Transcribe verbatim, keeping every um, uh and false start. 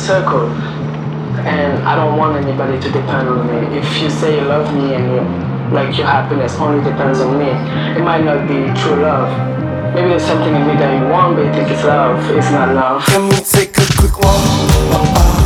circle, and I don't want anybody to depend on me. If you say you love me and you, like your happiness only depends on me, it might not be true love. Maybe there's something in me that you want, but you think it's love. It's not love. Let me take a quick walk.